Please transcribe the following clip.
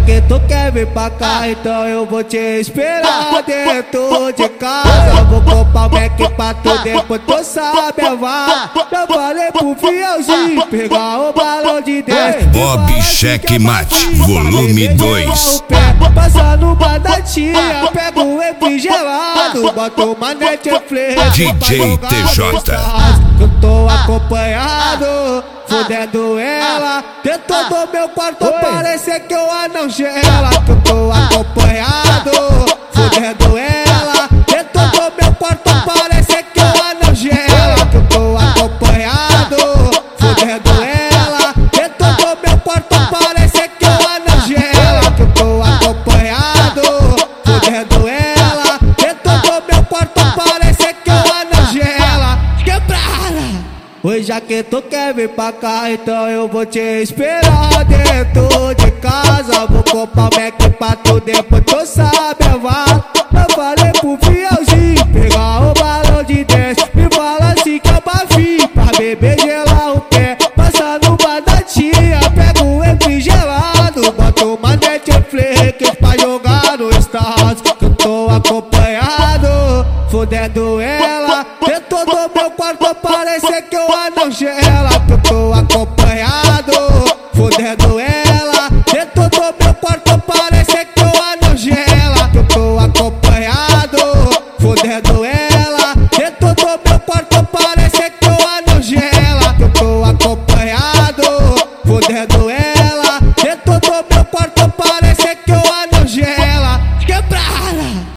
que tu quer vir pra cá, então eu vou te esperar dentro de casa. Vou comprar o Mac pra tu, depois tu sabe a vá. Eu falei pro fielzinho pegar o balão de 10. Bob Checkmate, volume 2. Passa no batatinha, pega o refrigerado, bota uma Netflix, DJ TJ. eu tô acompanhado, fudendo ela dentro do meu quarto, parece que eu não gela. Eu tô acompanhado, fudendo ela dentro do meu quarto, parece que eu não gela. Eu tô acompanhado, fudendo ela dentro do meu quarto, parece que eu não gela. Eu tô acompanhado, fudendo ela dentro do meu quarto, parece que eu não gela. Quebrada! Oi, já que tu quer vir pra cá, então eu vou te esperar dentro de casa. Vou comprar o Mac pra tu, depois tu sabe a vá. Eu falei pro fielzinho pegar o balão de 10. Me fala assim que eu bafi pra beber, gelar o pé. Passa no batatinha, pega o refrigerado, bota uma Netflix pra jogar no status. Que eu tô acompanhado, fudendo ela dentro do meu quarto, parece que eu não gela. Que eu tô acompanhado, fudendo ela dentro do meu quarto, parece que eu não gela. Que eu tô acompanhado, fudendo ela dentro do meu quarto,